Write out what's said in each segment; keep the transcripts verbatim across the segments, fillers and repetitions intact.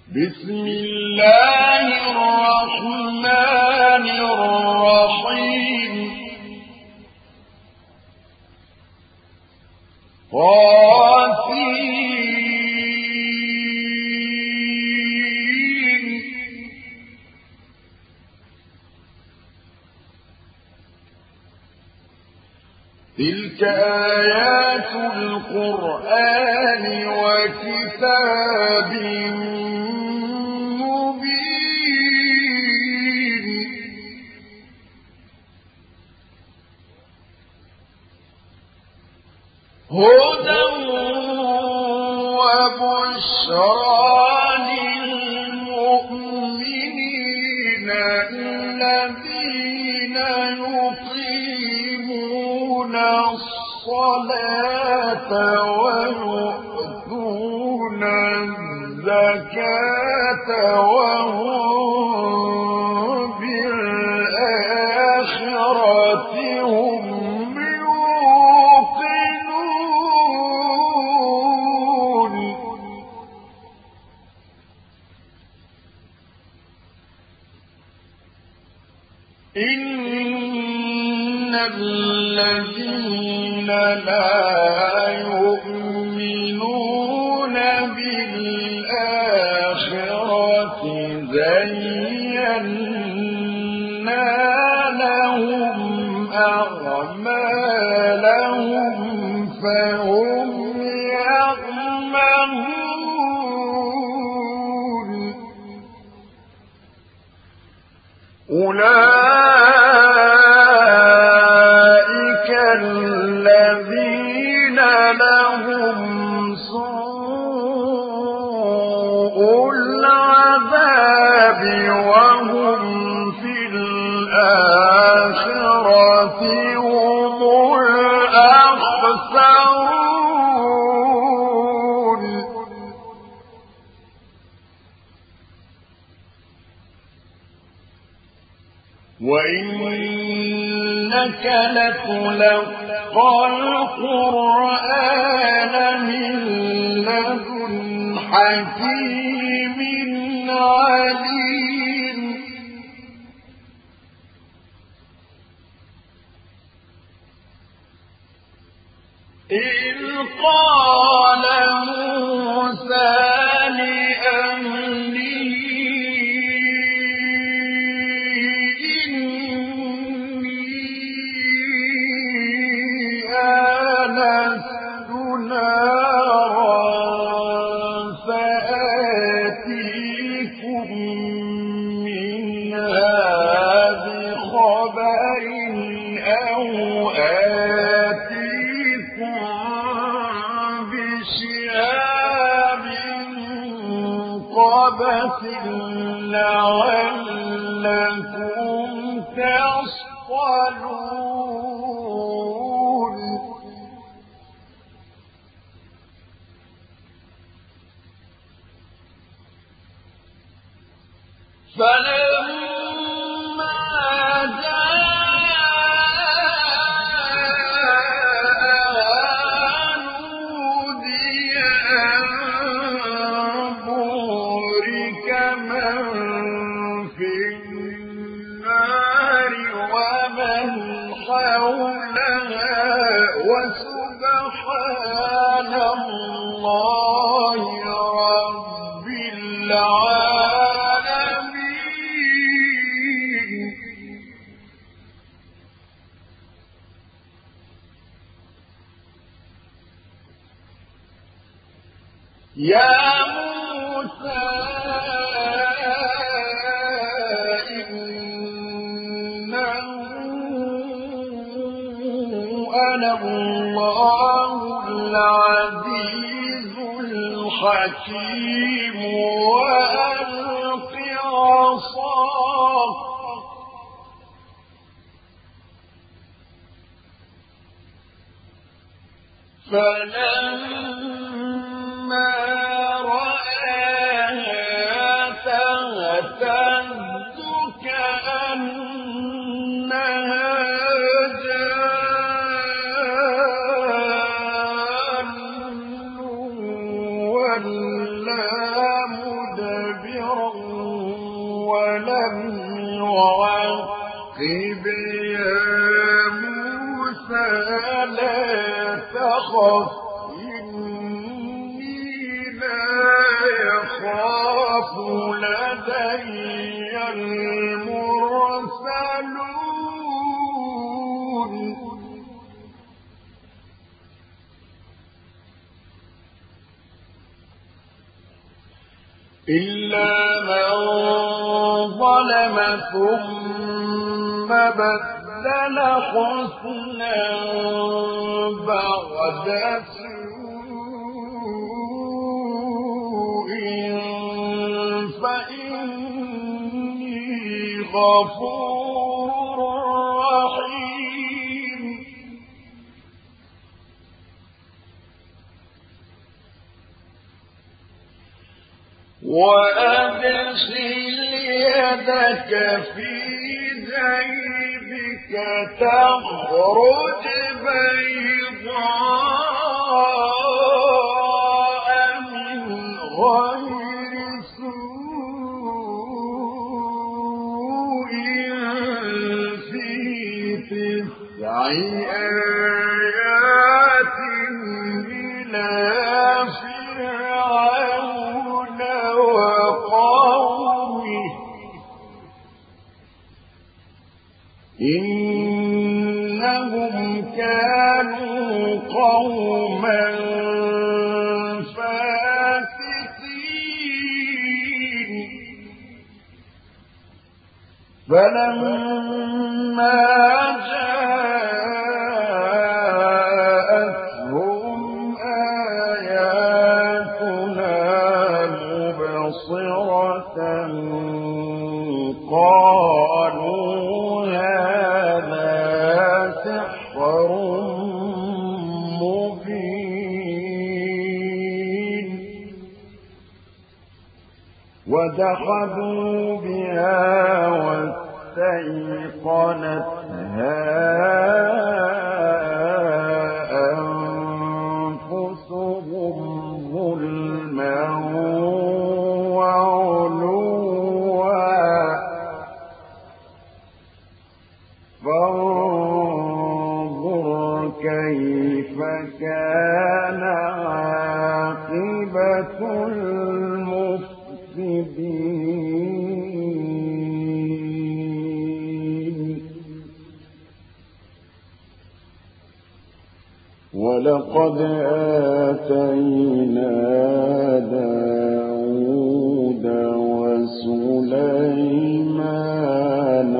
بسم الله الرحمن الرحيم طاسين تلك آيات القرآن وكتاب مبين هدى وبشرى للمؤمنين الذين يقيمون الصلاة ويؤتون الزكاة وهم بالآخرة هم يوقنون إن الذين لا يؤمنون بالآخرة زينا لهم أعمالهم فهم يعملون أولئك الذين لهم سوء العذاب وهم في الآخرة هم الأخسرون وإنك لتلقى القرآن من لدن حكيم عليم إذ قال موسى لأهله آنست نارا سآتيكم منها بخبر أو آتيكم بشهاب قبس لعلكم تصطلون فلما جاء نودي أن بورك من في النار ومن حولها وسبحان الله رب العالمين. يا موسى إنه أنا الله العزيز الحكيم وألق عصاك فلما رآها تهتز كأنها جان ولا مدبرا ولم يعقب يا موسى لا تخف إني لا يخاف لدي المرسلون إلا من ظلم ثم بدل حسنا بعد سوء فإني غفور رحيم وأدخل يدك في جيبك تخرج بيضاء من غير سوء في تسع آيات إلى فرعون وقومه إنهم كانوا قوما فاسقين فلما جاءتهم آياتنا مبصرة قالوا هذا سحر مبين وجحدوا بها واستيقنتها أنفسهم ظلما فانظر كيف كان عاقبة المفسدين ولقد آتينا داود وسليمان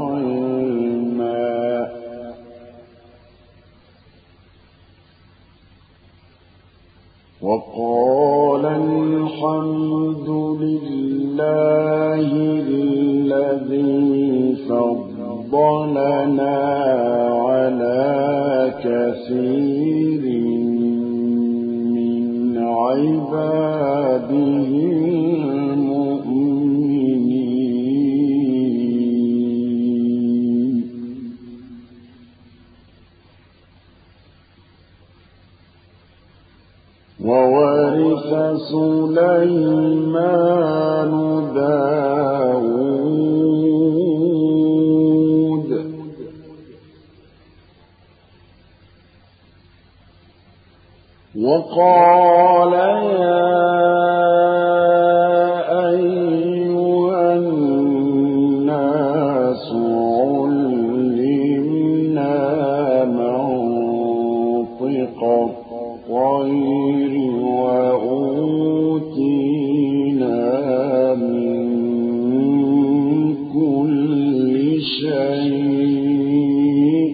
وقال الحمد لله الذي فضلنا على كثير من عباده المؤمنين وورث سليمان داود وقال يا أيها الناس علمنا منطق الطير وأوتينا من كل شيء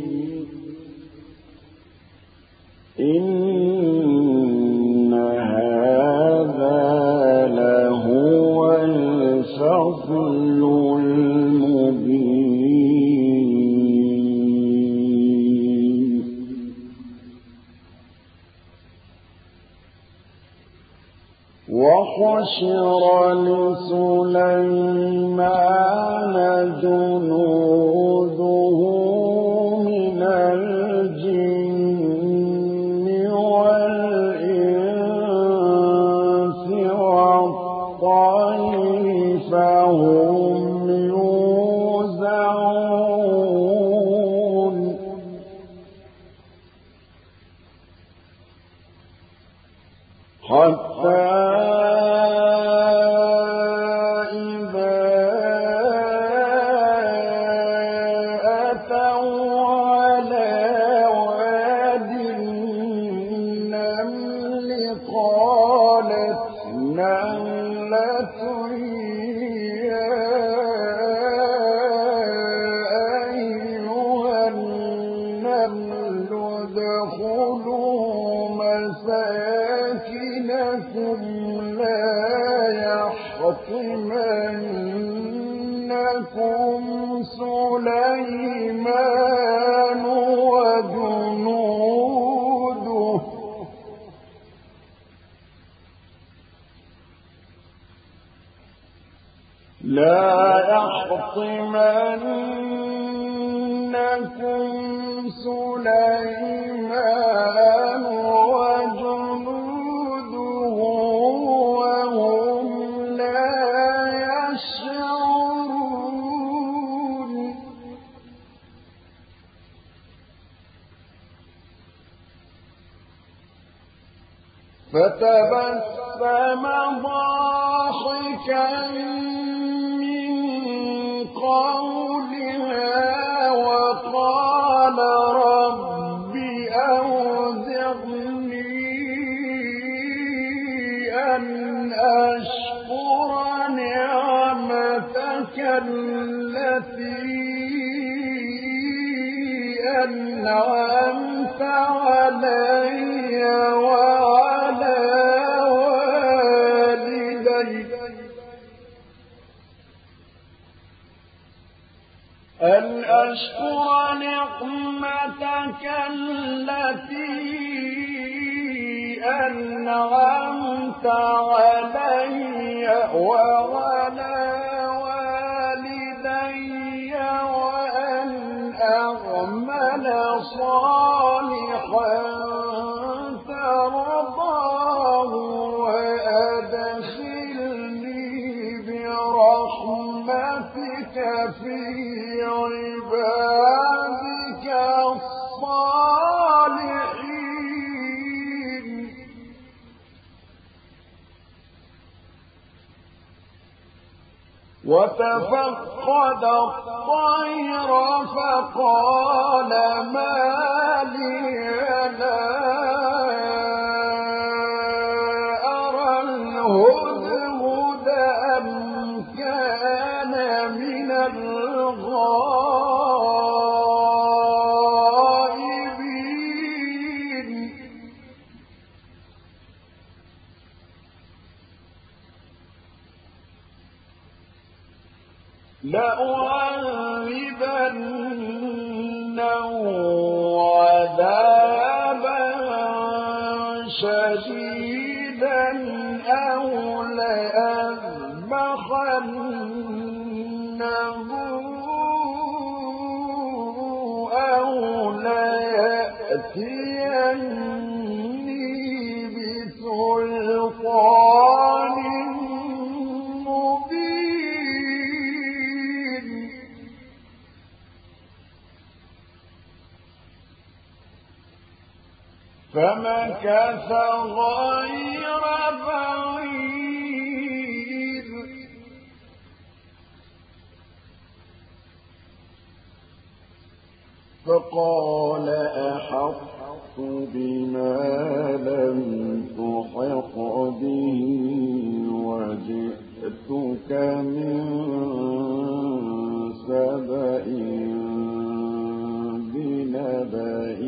إن هذا لهو الفضل المبين وحشر لسليمان جنوده من الجن والإنس والطير فهم يا أيها النمل ادخلوا مساكنكم لا يحطمنكم سليمان وجنوده لا يحطمنكم سليمان وجنوده وهم لا يشعرون فتبسم ضاحكا قولها وقال رب أوزعني أن أشكر نعمتك التي أنعمت علي وعلى والدي أن أشكر نعمتك التي أنعمت علي وعلى والدي وأن أعمل صالحا ترضاه وأدخلني برحمتك في عبادك الصالحين وتفقد الطير فقال ما لي لا أرى الهدهد أم كان من الغائبين لأعذبنه عذابا شديدا أو لأذبحنه أو ليأتيني بسلطان فمكث غير بعيد فقال أحطت بما لم تحط به وجئتك من سبأ بنبأ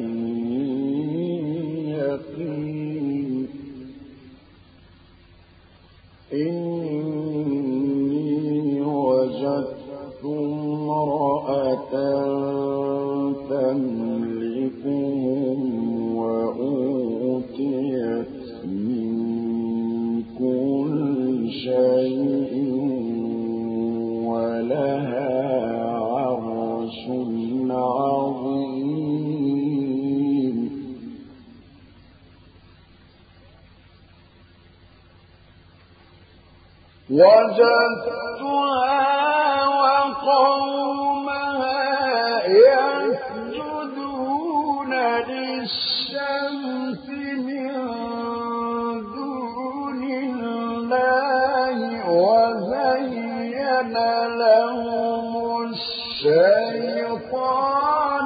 إني وجدت امرأة تملكهم وأوتيت من كل شيء ولها عرش عظيم وجدتها وقومها يسجدون للشمس من دون الله وزين لهم الشيطان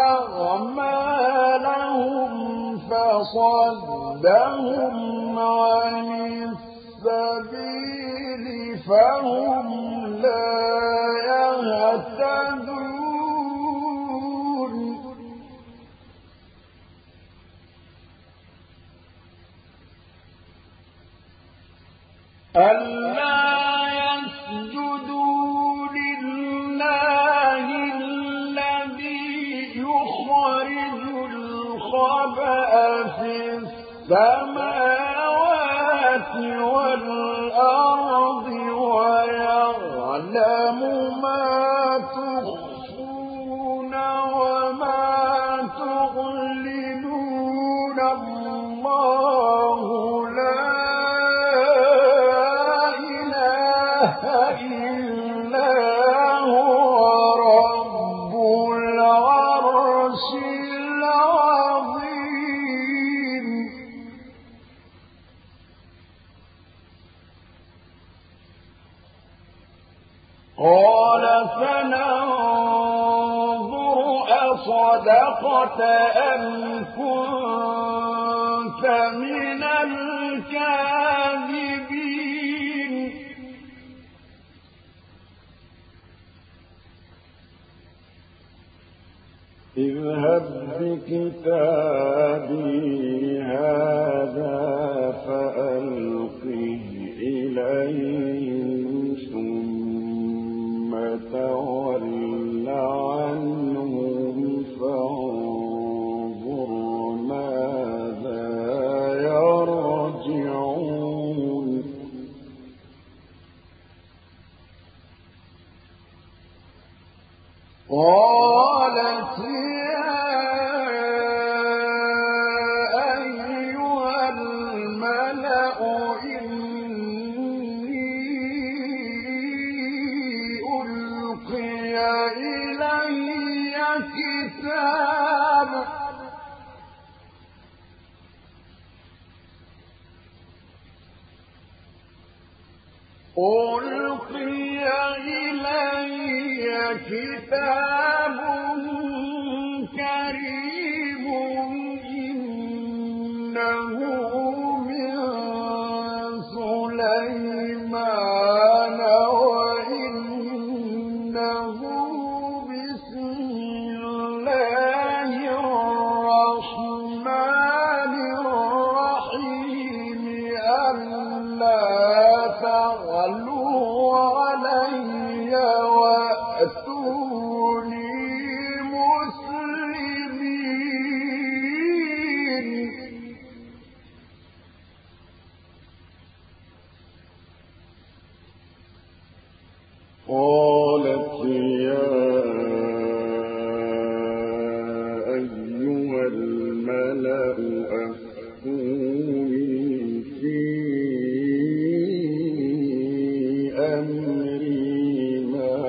أعمالهم فصدهم عن السبيل فهم لا يهتدون ألا يسجدوا لله الذي يخرج الخبأ في السماوات والأرض ويعلم ما تخفون وما تعلنون الله لا إله إلا هو رب العرش العظيم قال فننظر أصدقت أم كنت من الكاذبين اذهب بكتابي هذا فألقه إليهم ثم تول عنهم فانظر ماذا يرجعون قالت يا أيها الملأ إني ألقي إلي كتاب ألقي إلي كتاب كريم إنه من سليمان وإنه بسم الله الرحمن الرحيم ألا تعلوا علي وأتوني مسلمين قالت يا أيها الملأ أفتوني في أمري ما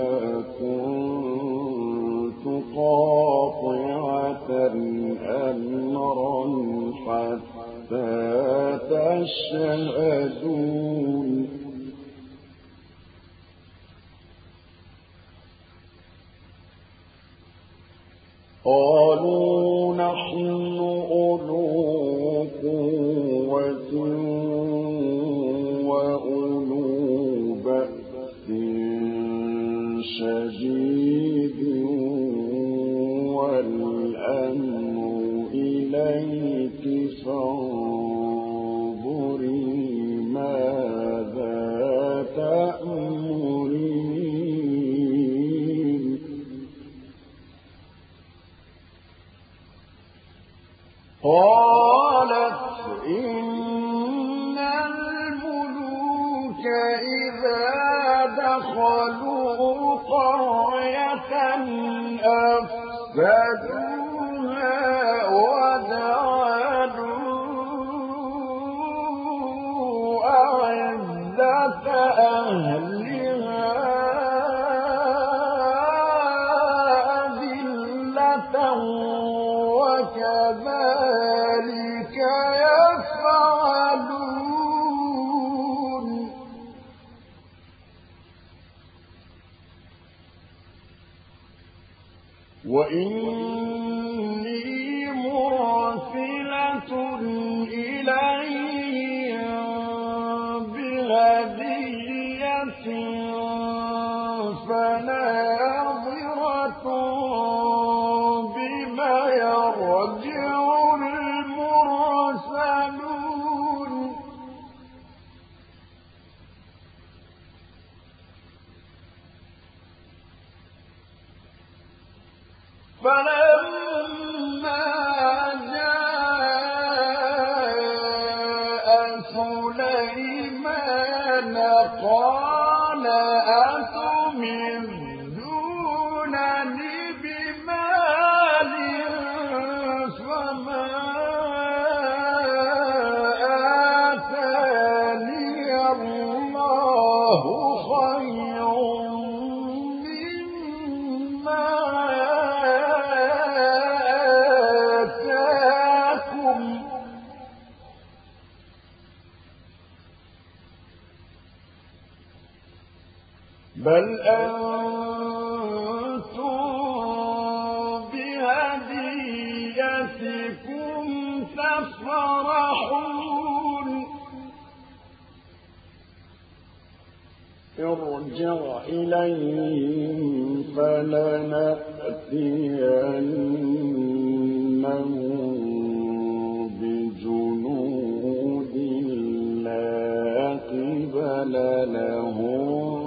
كنت قاطعة أمرا حتى تشهدون قالوا نحن أولو قوة وأولو بأس شديد والأمر إليك فانظري ماذا تأمرين قالت إن الملوك إذا دخلوا قرية أفسدوها وجعلوا أعزة أهلها أذلة وكذلك يفعلون وإني مرسلة إليهم بهدية فناظرة بما يرجع المرسلون فلما جاء سليمان قال أتمدونني بمال فما آتاني الله خير مما آتاكم بل أنتم بهديتكم تفرحون ارجع إليهم فلنأتينهم بجنود لا قبل لهم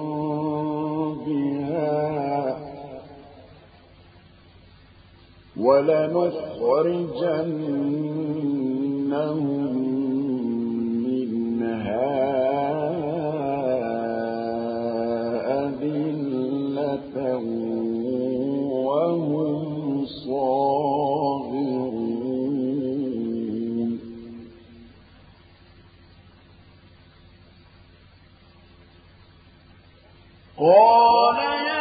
ولنخرجنهم منها أذلة وهم صاغرون قال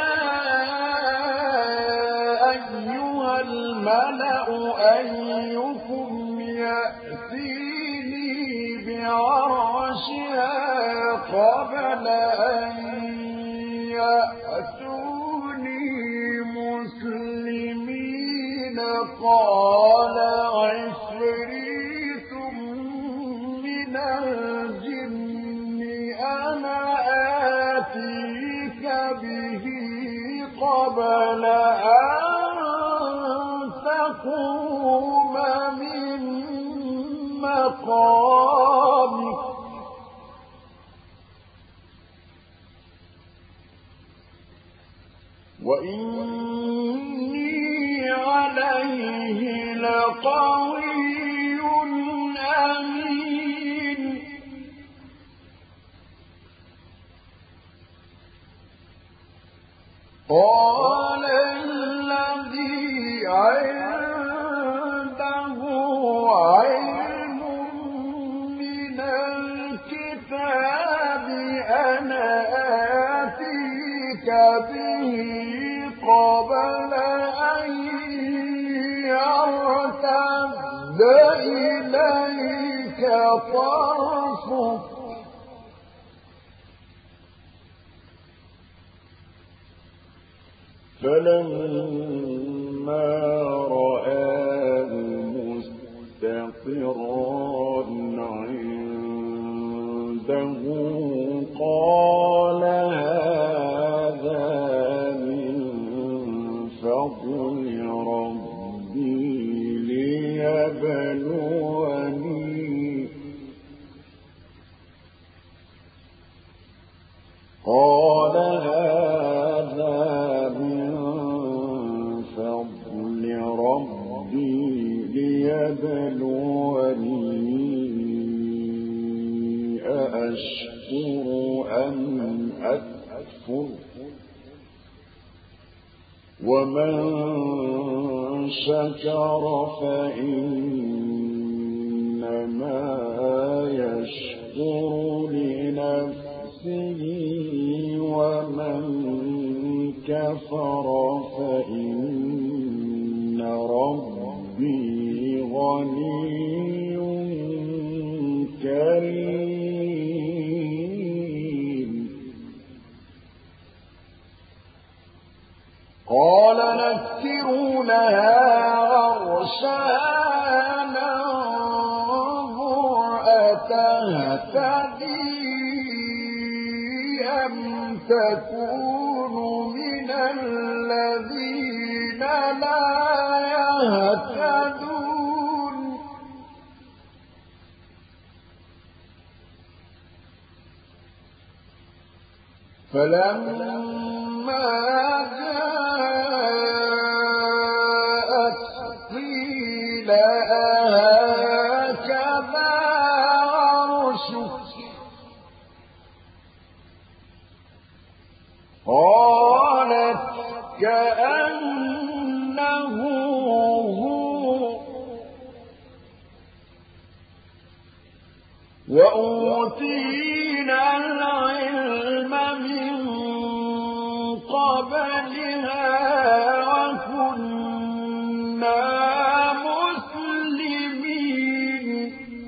الملأ أيكم يأتيني بعرشها قبل أن يأتوني مسلمين قال عفريت من الجن أنا آتيك به قبل أن تقوم من مقامك وإني عليه لقوي أمين قال الذي عنده علم من الكتاب أنا آتيك به قبل أن يرتد إليك طرفك فلما رآه مستقرا عنده قال هذا من فضل ربي ليبلوني قال هذا ربي ليبلوني أأشكر أم أكفر ومن شكر فإنما يشكر لنفسه ومن كفر فإن ربي غني كريم قال نكروا لها عرشها ننظر أتهتدي أم تكونوا من الذين لا يهتدون فلما جاءت قيل هكذا عرشك قالت كأنه هو وأوتينا العلم من قبلها وكنا مسلمين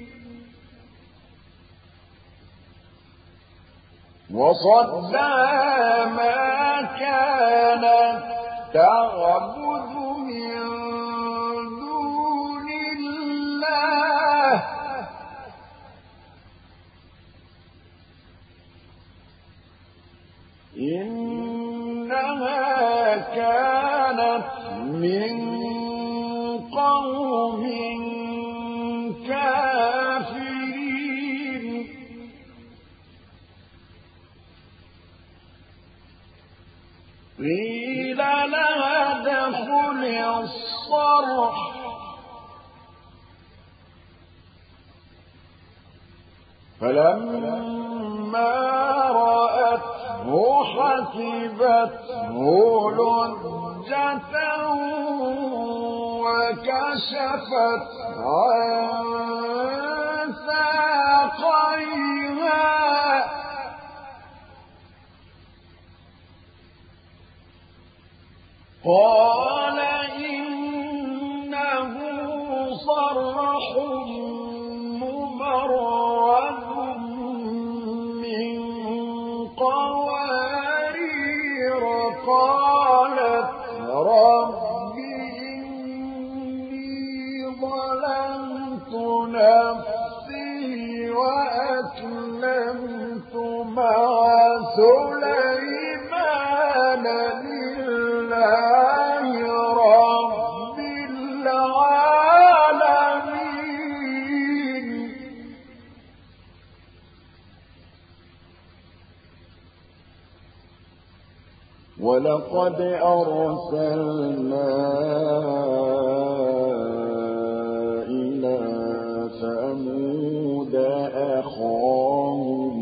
وصدها ما كانت تعبد من دون الله إنها كانت من قوم كافرين قيل لها ادخل الصرح فلما رأته حسبته لجة وكشفت عن ساقيها قال إنه صرح ممرد من قوارير قالت رب إني ظلمت نفسي وأسلمت مع سليمان لله رب العالمين ولقد أرسلنا إلى ثمود أخاهم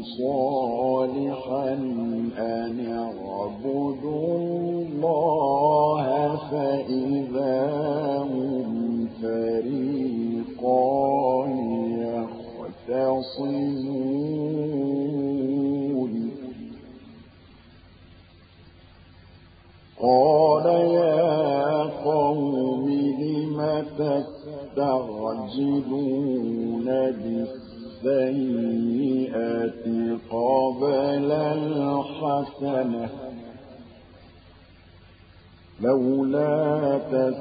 صالحا أن اعبدوا الله فإذا هم فريقان يختصمون قال يا قوم لم تستعجلون بالسيئة قبل الحسنة لولا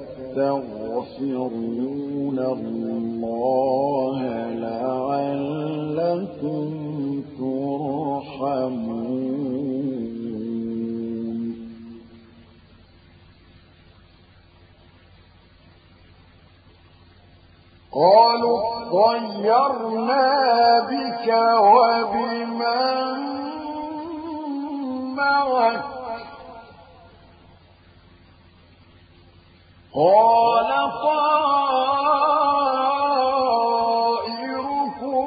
تستغفرون الله لعلكم ترحمون قالوا اطيرنا بك وبمن معك قال طائركم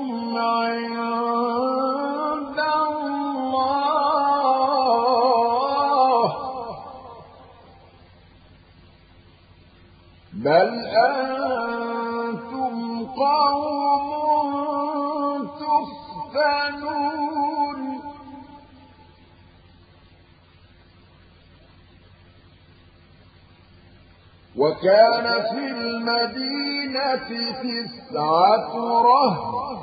عند الله بل أنتم قوم تفتنون وكان في المدينة تسعة رهط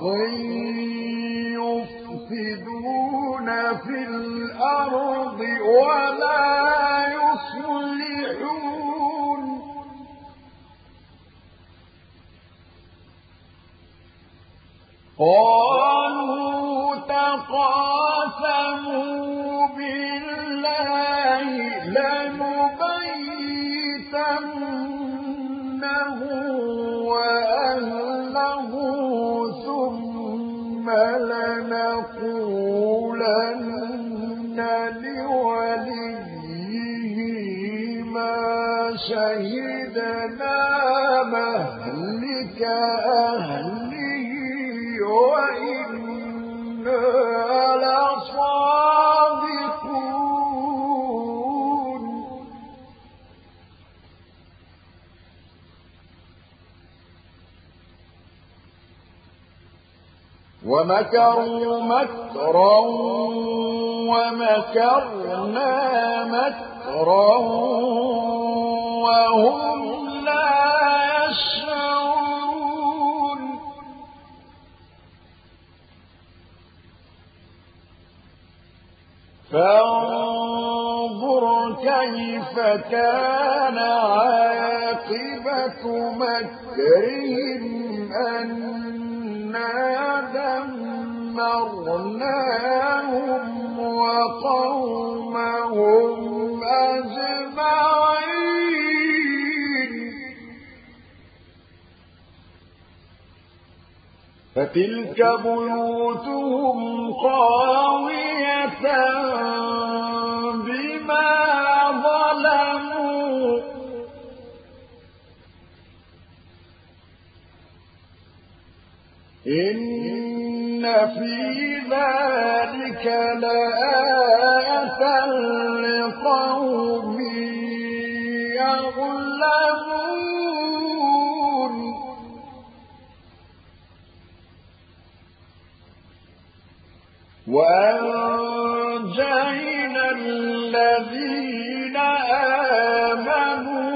يفسدون في الأرض ولا يصلحون قالوا تقاسموا لوليه ما شهدنا مهلك أهله وإنا لصادقون ومكروا مكرا ومكرنا مكرا وهم لا يشعرون فانظر كيف كان عاقبة مكرهم أنا دمرناهم وقومهم أجمعين فتلك بيوتهم خاوية بما ظلموا إن في ذلك لآية لقوم يعلمون وأنجينا الذين آمنوا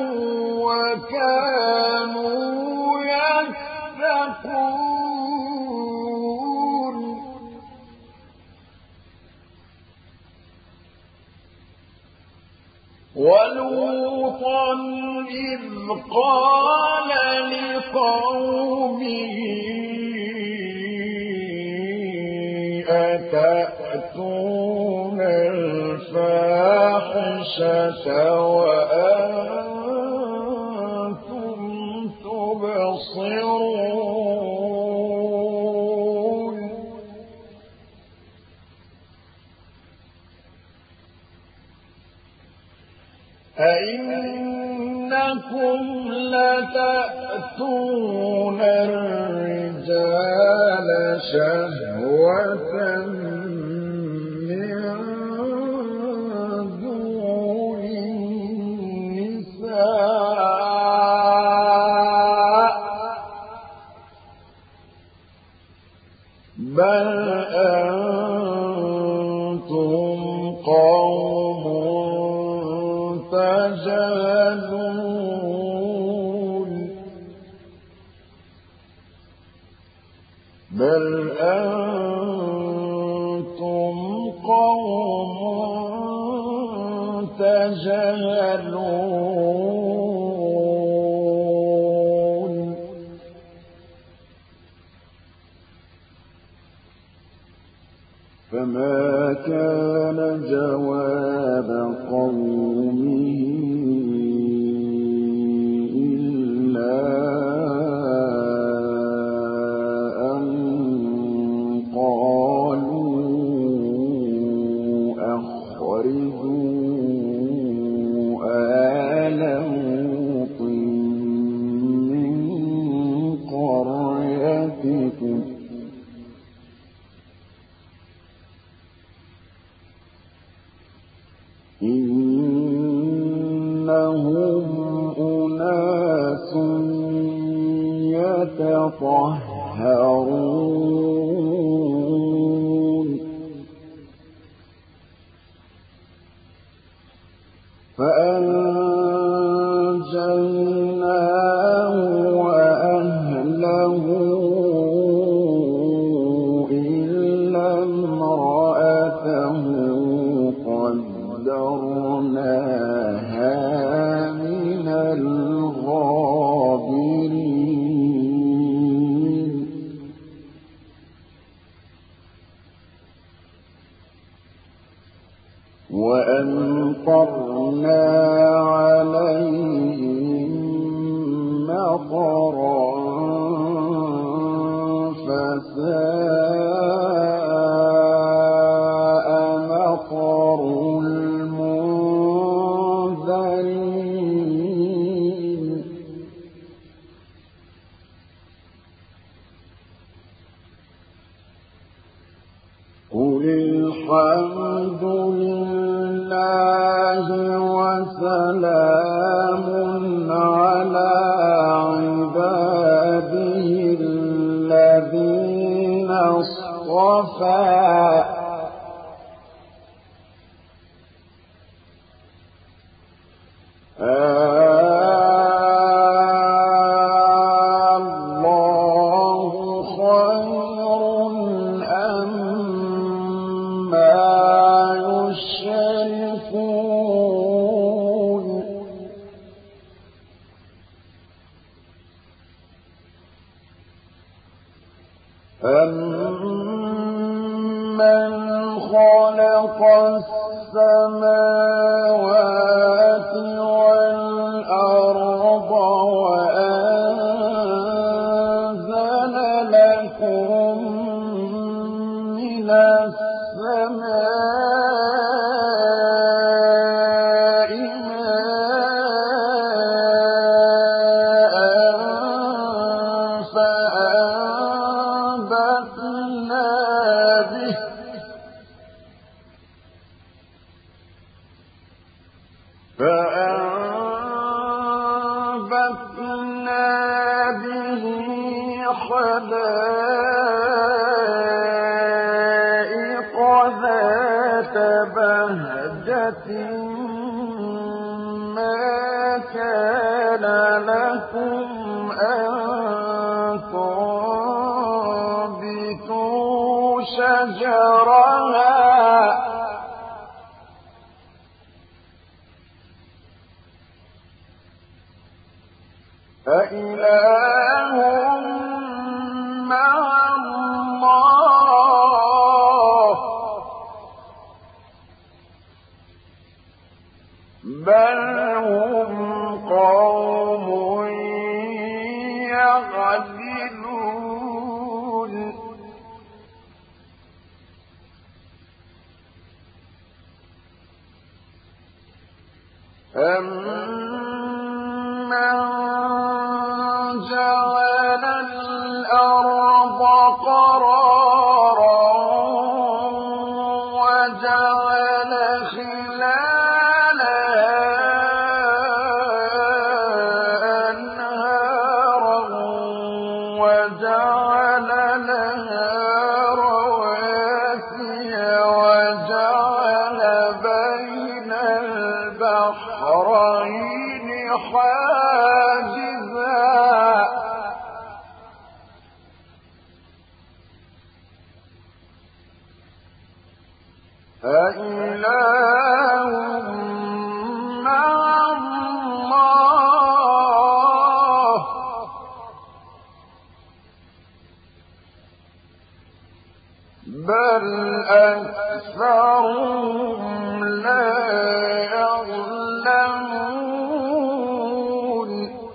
وكانوا يتقون ولوطا إذ قال لقومه أتأتون الفاحشة وأنتم تبصرون أئنكم لتأتون الرجال شهوة من دون النساء بل أنتم قوم تجهلون بل أنتم قوم تجهلون فما كان جواب قومه إلا أن قالوا أخرجوا آل لوط من قريتكم إنهم أناس يتطهرون فأنجيناه وأهله إلا امرأته قدرناها من الغابرين وأمطرنا عليهم مطرا فساء مطر سلام على عباده الذين اصطفى الله خير أما يشركون أَمَّنْ خَلَقَ السَّمَاوَاتِ وَالْأَرْضَ وَأَنزَلَ لَكُم مِّنَ السَّمَاءِ مَاءً فَأَنبَتْنَا بِهِ فَأَنبَتْنَا بِهِ حَدَائِقَ ذَاتَ بَهْجَةٍ مَّا كَانَ لَكُمْ أَن تُنبِتُوا شَجَرَهَا أَإِلَٰهٌ مَّعَ اللَّهِ ۚ بَلْ هُمْ قَوْمٌ يَعْدِلُونَ أَمَّنْ جَعَلَ الْأَرْضَ قَرَارًا وَجَعَلَ خِلَالَهَا أَنْهَارًا وَجَعَلَ لَهَا رَوَاسِيَ وَجَعَلَ بَيْنَ الْبَحْرَيْنِ حَاجِزًا أَإِلَٰهٌ مَّعَ اللَّهِ ۚ بَلْ أَكْثَرُهُمْ لَا يَعْلَمُونَ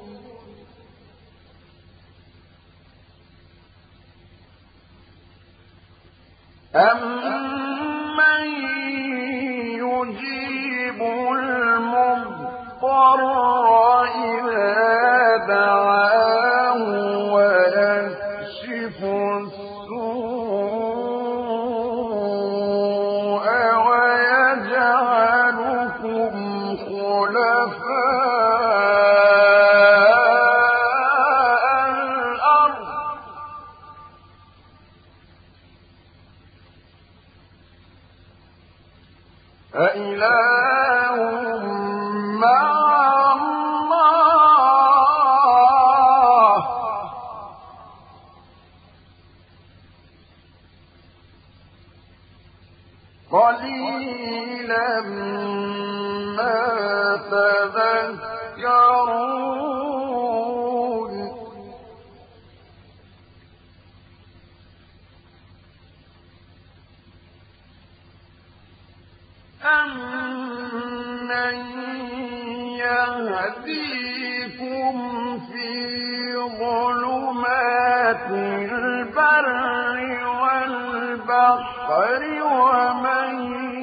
أَمَّن يُجِيبُ الْمُضْطَرَّ إِذَا دَعَاهُ وَيَكْشِفُ السُّوءَ وَيَجْعَلُكُمْ خُلَفَاءَ الْأَرْضِ أَإِلَٰهٌ مَّعَ اللَّهِ ۚ قَلِيلًا مَّا تَذَكَّرُونَ أَمَّن يَهْدِيكُمْ فِي ظُلُمَاتِ الْبَرِّ وَالْبَحْرِ وَمَن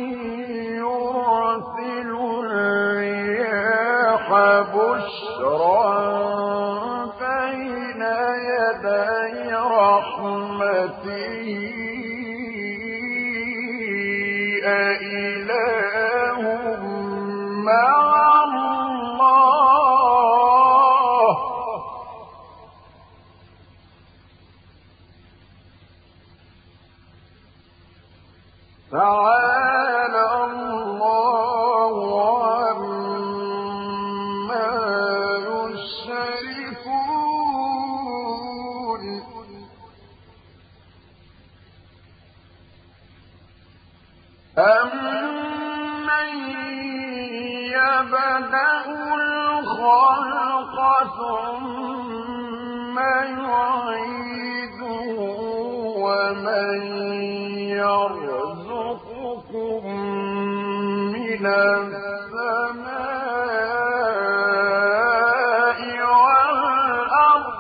يُرْسِلُ الرِّيَاحَ بُشْرًا بَيْنَ يَدَيْ رَحْمَتِهِ أَإِلَٰهٌ مَّعَ اللَّهِ يبدأ الخلق ثم يعيده ومن يرزقكم من السماء والأرض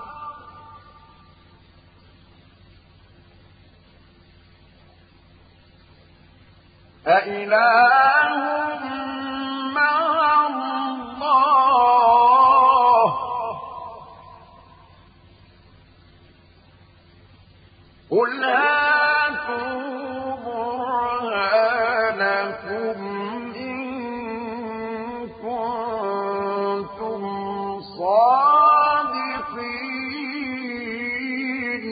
أإله مع الله قل هاتوا برهانكم إن كنتم صادقين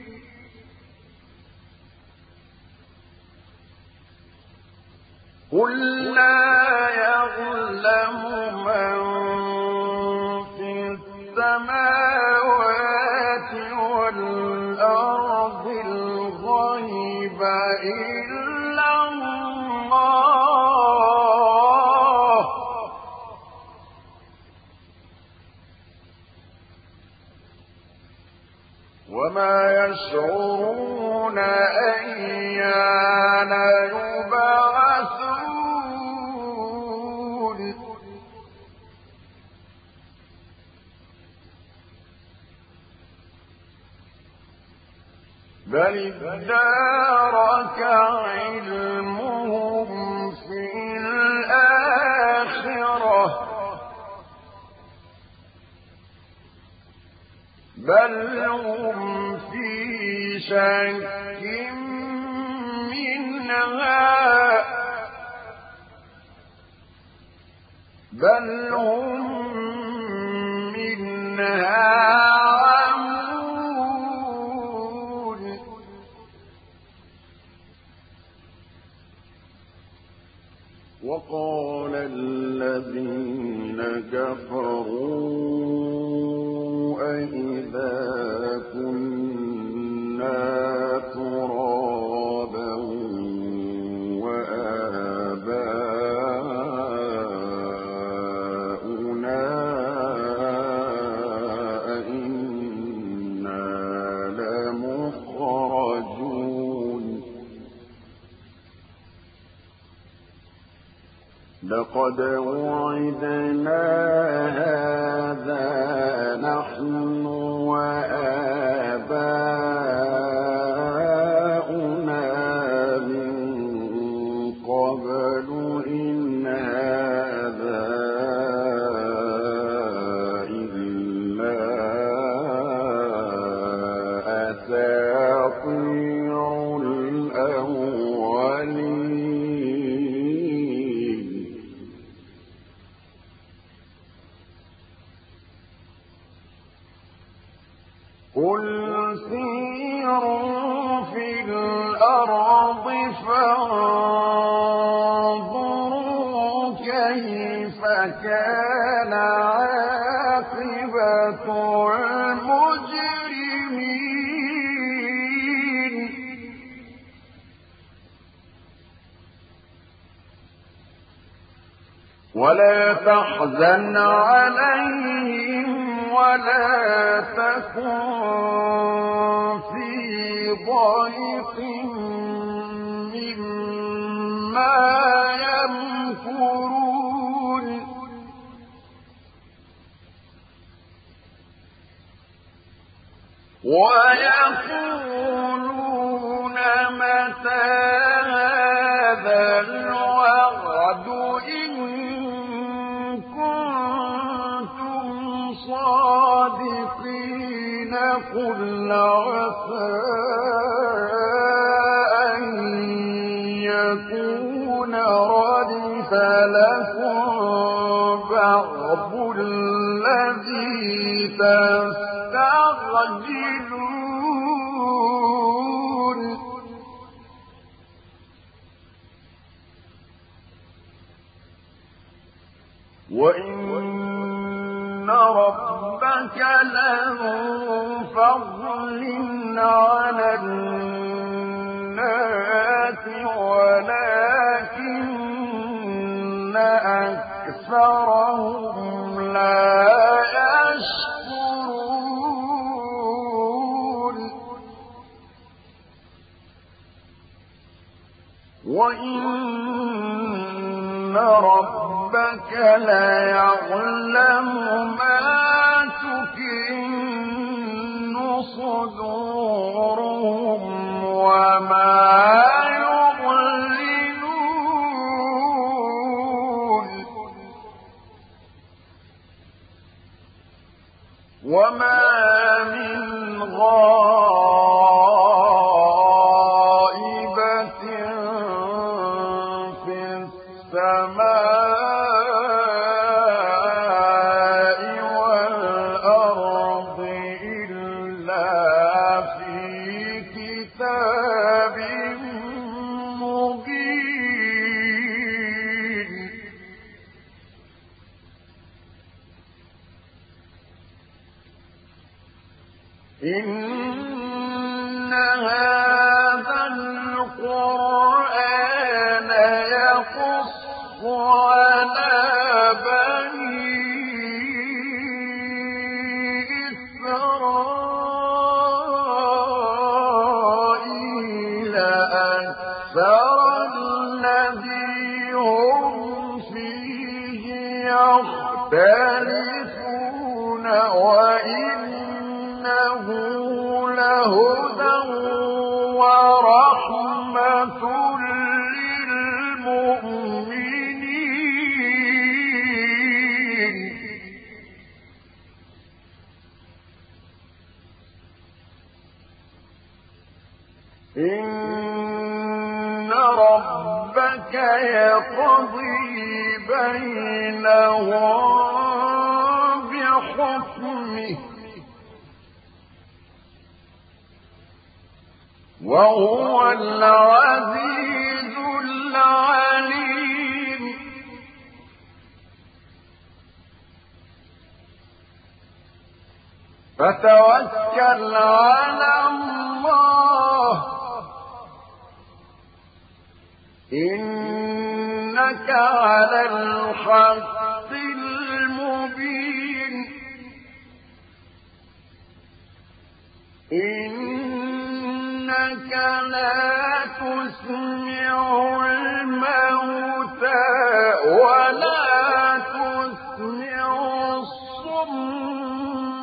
قل لا يعلم من في السماوات والأرض الغيب إلا الله وما يشعرون أيان يبعثون بل ادارك علمهم في الآخرة بل هم في شك منها بل هم منها وقال الذين كفروا أئذا كنا ترابا وآباؤنا أئنا لمخرجون لقد وعدنا هذا نحن وآباؤنا من قبل إن هذا إلا أساطير الأولين قل سيروا في الأرض فانظروا كيف كان عاقبة المجرمين ولا تحزن عليهم ولا تكن في ضيق مما يمكرون ويقولون متى هذا الوعد إن كنتم صادقين قل عسى أن يكون ردف لكم بعض الذي تستعجلون وإن ربك لذو فضل على الناس ولكن أكثرهم لا يشكرون وإن ربك ليعلم ما تكن صدورهم وما يعلنون وما من غائبة في السماء والأرض إلا في كتاب مبين إن هذا القرآن يقص على بني إسرائيل أكثر الذي هم فيه يختلفون وإنه لهدى ورحمة للمؤمنين إن ربك يقضي بينهم بحكمه وهو العزيز العليم فتوكل على الله إنك على الحق المبين إنك لا تسمع الموتى ولا تسمع الصم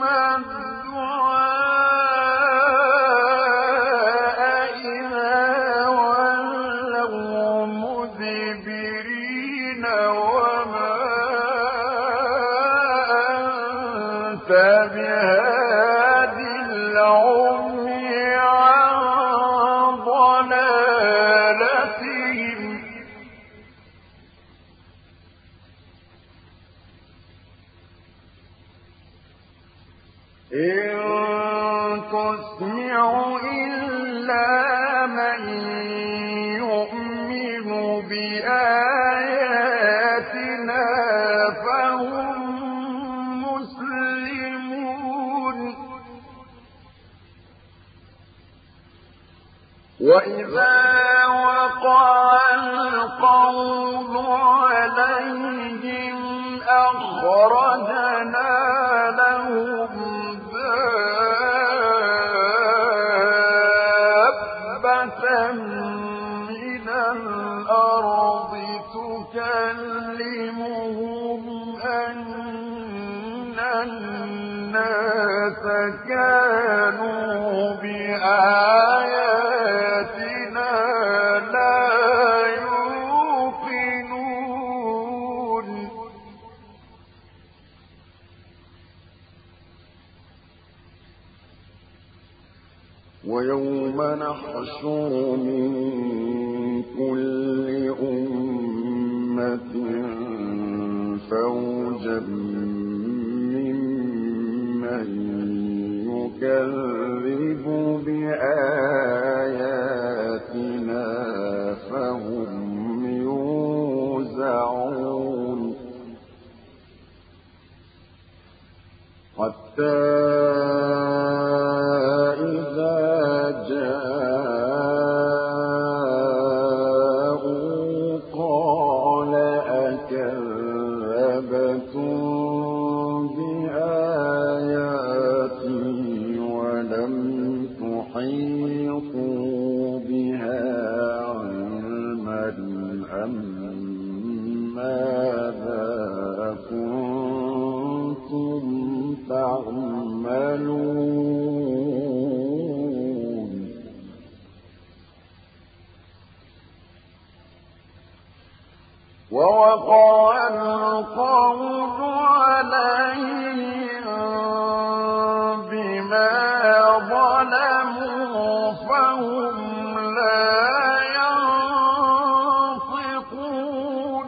الدعاء إذا ولوا مدبرين وما أنت بهاد العمي عن ضلالتهم إن تسمع إلا من يؤمن بآياتنا فهم مسلمون وإذا وقع القول عليهم أخرجنا لهم دابة من الأرض تكلمهم أن الناس كانوا بآياتنا لا يوقنون ويوم نحشر من كل أمة فوجا ممن يكذب بآياتنا فهم يوزعون حتى قال أكذبتم ماذا كنتم تعملون ووقع القول عليهم بما ظلموا فهم لا ينطقون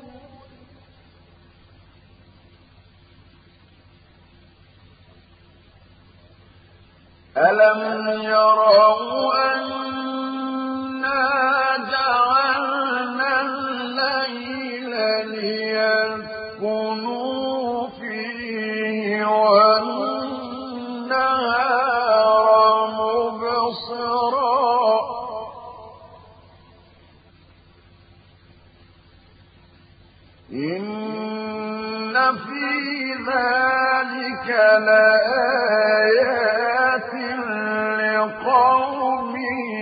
ألم يروا أنا جعلنا الليل ليسكنوا فيه والنهار مبصرا إن في ذلك لآيات لقوم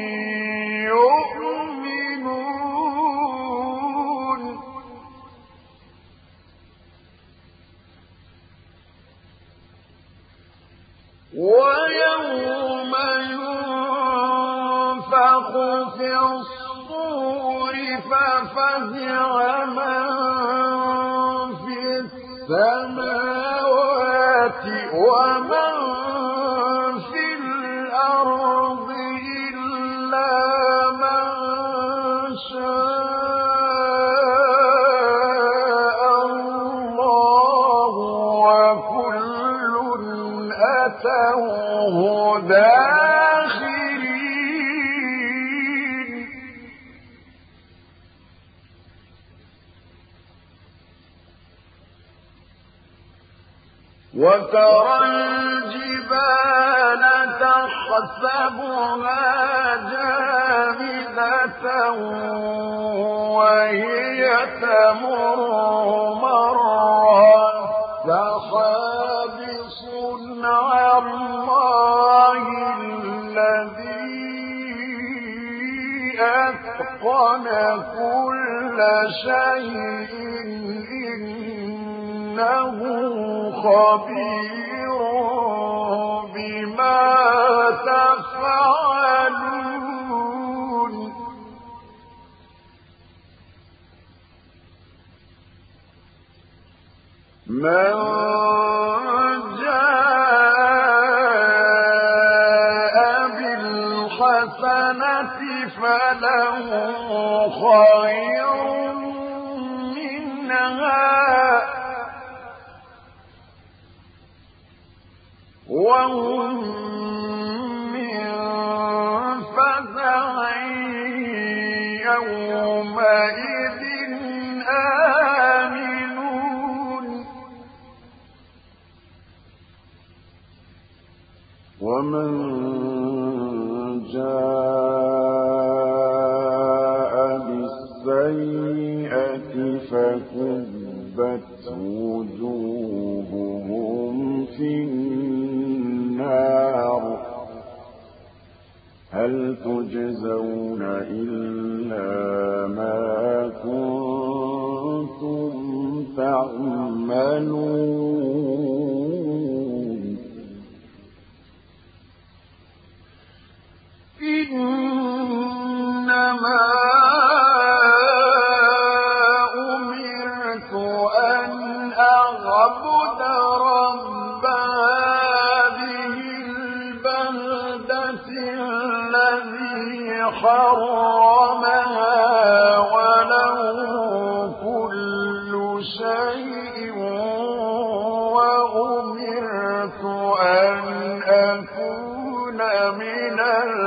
يؤمنون ويوم ينفخ في الصور ففزع من في السماوات ومن في الأرض إلا من شاء الله وكل أتوه داخرين وترى الجبال تحسبها جامدة وهي تمر مر السحاب صنع الله الذي أتقن كل شيء إنه خبير بما تفعلون من جاء بالحسنة فله خير منها وهم من فزع يومئذ آمنون ومن جاء بالسيئة فكبت وجوههم في النار هل تجزون إلا ما كنتم تعملون إنما أمرت أن أعبد رب هذه البلدة الذي حرمها وله كل شيء وأمرت أن أكون من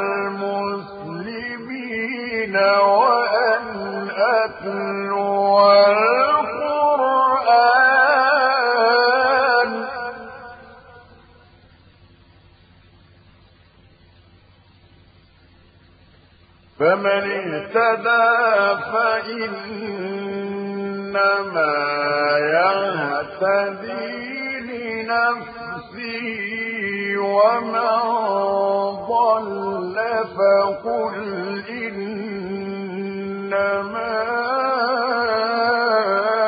المسلمين وأن أتلو القرآن فمن اهتدى فإنما يهتدي لنفسه ومن ضل فقل إنما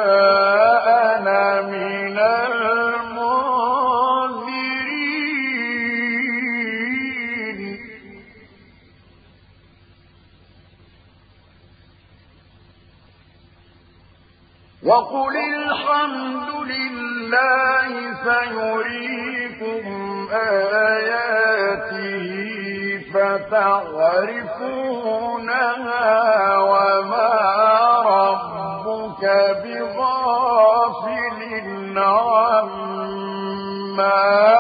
وقل الحمد لله سيريكم آياته فتعرفونها وما ربك بغافل عما